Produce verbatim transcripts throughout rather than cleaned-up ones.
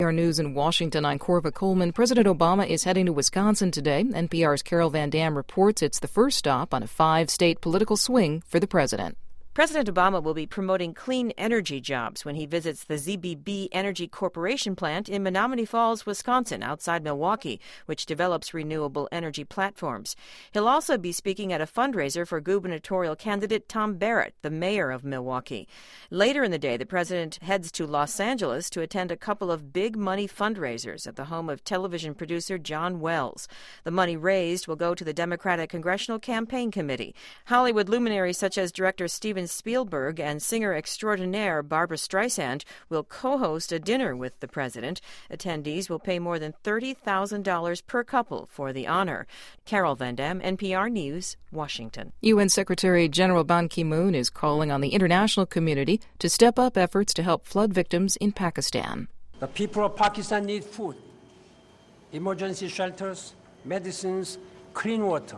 N P R News in Washington, I'm Corva Coleman. President Obama is heading to Wisconsin today. N P R's Carol Van Dam reports it's the first stop on a five-state political swing for the president. President Obama will be promoting clean energy jobs when he visits the Z B B Energy Corporation plant in Menomonee Falls, Wisconsin, outside Milwaukee, which develops renewable energy platforms. He'll also be speaking at a fundraiser for gubernatorial candidate Tom Barrett, the mayor of Milwaukee. Later in the day, the president heads to Los Angeles to attend a couple of big money fundraisers at the home of television producer John Wells. The money raised will go to the Democratic Congressional Campaign Committee. Hollywood luminaries such as director Steven Spielberg and singer extraordinaire Barbra Streisand will co-host a dinner with the president. Attendees will pay more than thirty thousand dollars per couple for the honor. Carol Van Dam, N P R News, Washington. U N Secretary General Ban Ki-moon is calling on the international community to step up efforts to help flood victims in Pakistan. The people of Pakistan need food, emergency shelters, medicines, clean water.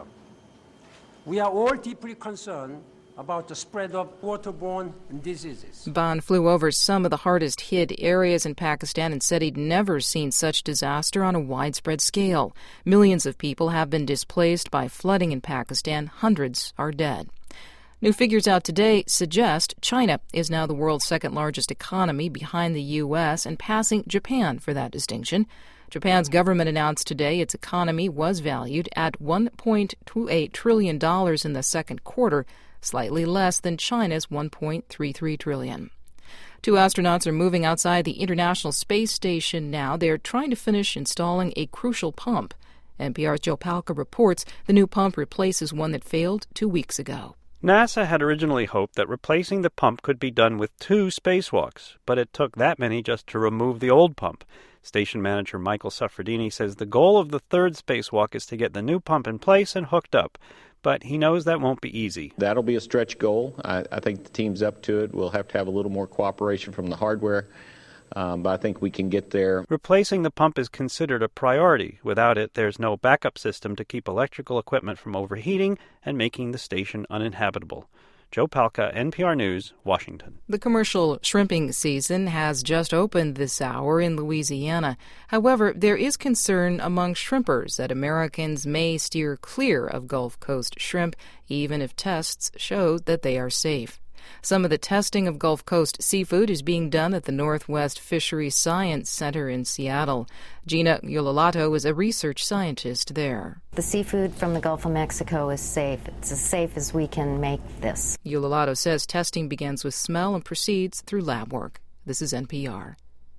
We are all deeply concerned about the spread of waterborne diseases. Ban flew over some of the hardest-hit areas in Pakistan and said he'd never seen such disaster on a widespread scale. Millions of people have been displaced by flooding in Pakistan. Hundreds are dead. New figures out today suggest China is now the world's second-largest economy behind the U S and passing Japan for that distinction. Japan's government announced today its economy was valued at one point two eight trillion dollars in the second quarter, slightly less than China's one point three three trillion dollars. Two astronauts are moving outside the International Space Station now. They're trying to finish installing a crucial pump. N P R's Joe Palca reports the new pump replaces one that failed two weeks ago. NASA had originally hoped that replacing the pump could be done with two spacewalks, but it took that many just to remove the old pump. Station manager Michael Suffredini says the goal of the third spacewalk is to get the new pump in place and hooked up. But he knows that won't be easy. That'll be a stretch goal. I, I think the team's up to it. We'll have to have a little more cooperation from the hardware, um, but I think we can get there. Replacing the pump is considered a priority. Without it, there's no backup system to keep electrical equipment from overheating and making the station uninhabitable. Joe Palca, N P R News, Washington. The commercial shrimping season has just opened this hour in Louisiana. However, there is concern among shrimpers that Americans may steer clear of Gulf Coast shrimp, even if tests show that they are safe. Some of the testing of Gulf Coast seafood is being done at the Northwest Fisheries Science Center in Seattle. Gina Ulalato is a research scientist there. The seafood from the Gulf of Mexico is safe. It's as safe as we can make this. Ulalato says testing begins with smell and proceeds through lab work. This is N P R.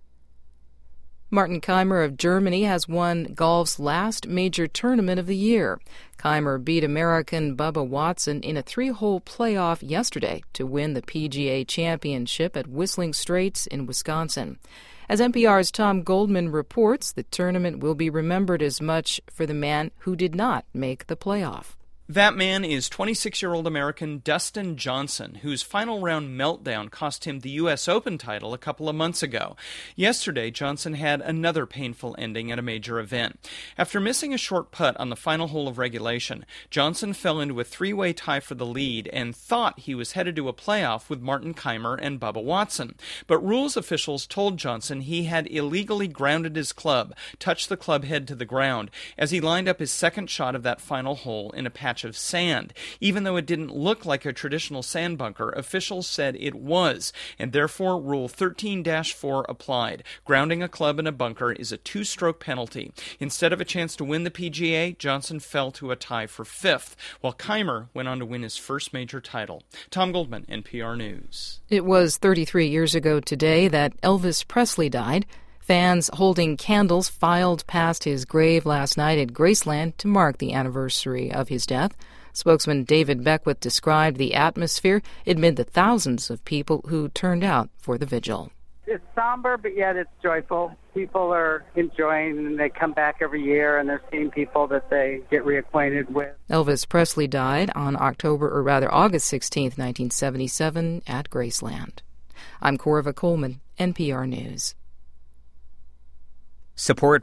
Martin Kaymer of Germany has won golf's last major tournament of the year. Kaymer beat American Bubba Watson in a three-hole playoff yesterday to win the P G A Championship at Whistling Straits in Wisconsin. As N P R's Tom Goldman reports, the tournament will be remembered as much for the man who did not make the playoff. That man is twenty-six-year-old American Dustin Johnson, whose final round meltdown cost him the U S Open title a couple of months ago. Yesterday, Johnson had another painful ending at a major event. After missing a short putt on the final hole of regulation, Johnson fell into a three-way tie for the lead and thought he was headed to a playoff with Martin Kaymer and Bubba Watson. But rules officials told Johnson he had illegally grounded his club, touched the club head to the ground, as he lined up his second shot of that final hole in a patch of sand. Even though it didn't look like a traditional sand bunker, officials said it was, and therefore Rule thirteen dash four applied. Grounding a club in a bunker is a two-stroke penalty. Instead of a chance to win the P G A, Johnson fell to a tie for fifth, while Kaymer went on to win his first major title. Tom Goldman, N P R News. It was thirty-three years ago today that Elvis Presley died. Fans holding candles filed past his grave last night at Graceland to mark the anniversary of his death. Spokesman David Beckwith described the atmosphere amid the thousands of people who turned out for the vigil. It's somber, but yet it's joyful. People are enjoying, and they come back every year, and they're seeing people that they get reacquainted with. Elvis Presley died on October, or rather August sixteenth, nineteen seventy-seven, at Graceland. I'm Corva Coleman, N P R News. Support